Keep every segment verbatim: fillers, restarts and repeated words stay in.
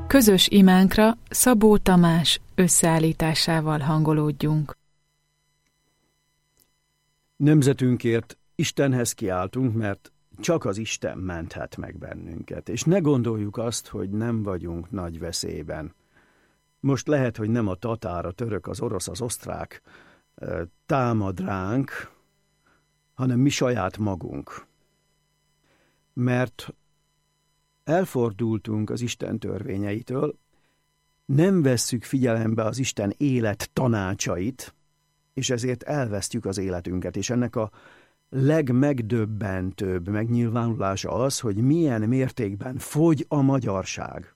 Közös imánkra Szabó Tamás összeállításával hangolódjunk. Nemzetünkért Istenhez kiáltunk, mert csak az Isten menthet meg bennünket, és ne gondoljuk azt, hogy nem vagyunk nagy veszélyben. Most lehet, hogy nem a tatár, a török, az orosz, az osztrák támad ránk, hanem mi saját magunk. Mert elfordultunk az Isten törvényeitől, nem vesszük figyelembe az Isten élet tanácsait, és ezért elvesztjük az életünket, és ennek a legmegdöbbentőbb megnyilvánulása az, hogy milyen mértékben fogy a magyarság.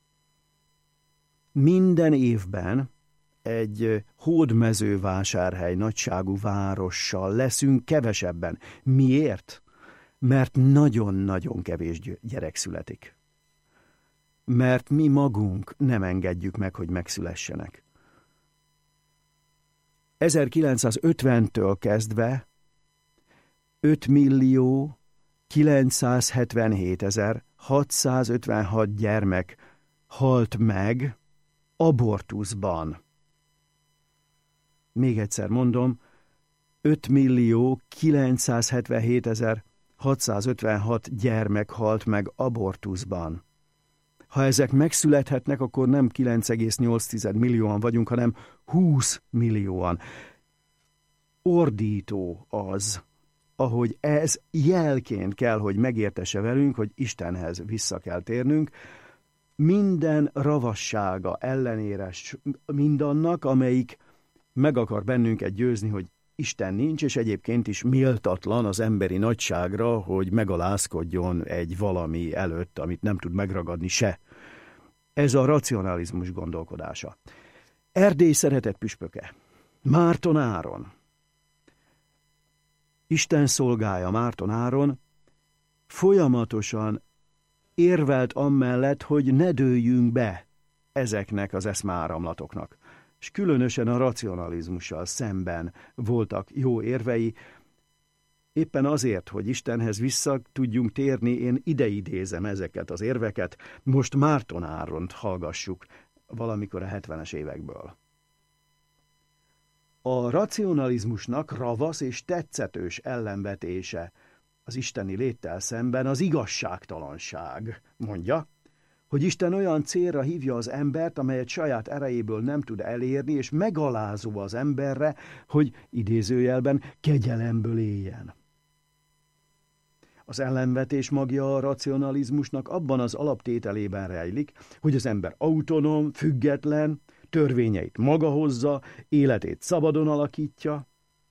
Minden évben egy hódmezővásárhely nagyságú várossal leszünk kevesebben. Miért? Mert nagyon-nagyon kevés gyerek születik. Mert mi magunk nem engedjük meg, hogy megszülessenek. ezerkilencszázötventől kezdve ötmillió kilencszázhetvenhétezer-hatszázötvenhat gyermek halt meg abortuszban. Még egyszer mondom, ötmillió kilencszázhetvenhétezer-hatszázötvenhat gyermek halt meg abortuszban. Ha ezek megszülethetnek, akkor nem kilenc egész nyolc millióan vagyunk, hanem húsz millióan. Ordító az, ahogy ez jelként kell, hogy megértesse velünk, hogy Istenhez vissza kell térnünk, minden ravassága ellenére mindannak, amelyik meg akar bennünket győzni, hogy Isten nincs, és egyébként is méltatlan az emberi nagyságra, hogy megalázkodjon egy valami előtt, amit nem tud megragadni se. Ez a racionalizmus gondolkodása. Erdély szeretett püspöke, Márton Áron, Isten szolgája Márton Áron folyamatosan érvelt amellett, hogy ne dőljünk be ezeknek az eszmeáramlatoknak. És különösen a racionalizmussal szemben voltak jó érvei. Éppen azért, hogy Istenhez vissza tudjunk térni, én ideidézem ezeket az érveket. Most Márton Áront hallgassuk valamikor a hetvenes évekből. A racionalizmusnak ravasz és tetszetős ellenvetése az isteni léttel szemben az igazságtalanság, mondja, hogy Isten olyan célra hívja az embert, amelyet saját erejéből nem tud elérni, és megalázó az emberre, hogy idézőjelben kegyelemből éljen. Az ellenvetés magja a racionalizmusnak abban az alaptételében rejlik, hogy az ember autonóm, független, törvényeit maga hozza, életét szabadon alakítja.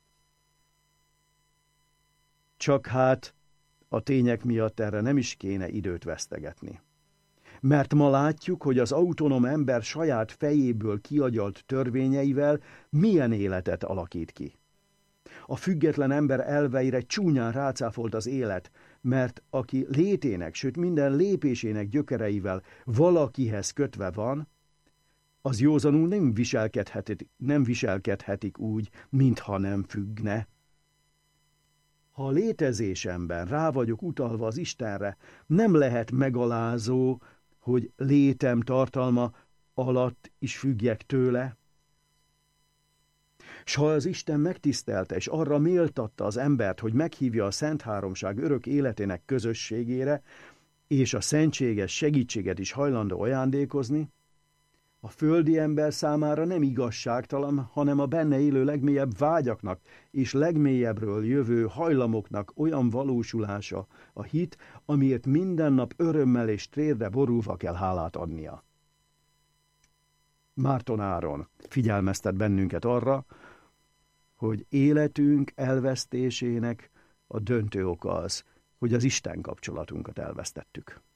Csak hát a tények miatt erre nem is kéne időt vesztegetni. Mert ma látjuk, hogy az autonóm ember saját fejéből kiagyalt törvényeivel milyen életet alakít ki. A független ember elveire csúnyán rácáfolt az élet, mert aki létének, sőt minden lépésének gyökereivel valakihez kötve van, az józanul nem viselkedhetik, nem viselkedhetik úgy, mintha nem függne. Ha a létezésemben rá vagyok utalva az Istenre, nem lehet megalázó, hogy létem tartalma alatt is függjek tőle. S ha az Isten megtisztelte és arra méltatta az embert, hogy meghívja a Szent Háromság örök életének közösségére, és a szentséges segítséget is hajlandó ajándékozni, a földi ember számára nem igazságtalan, hanem a benne élő legmélyebb vágyaknak és legmélyebbről jövő hajlamoknak olyan valósulása a hit, amiért minden nap örömmel és térre borulva kell hálát adnia. Márton Áron figyelmeztet bennünket arra, hogy életünk elvesztésének a döntő oka az, hogy az Isten kapcsolatunkat elvesztettük.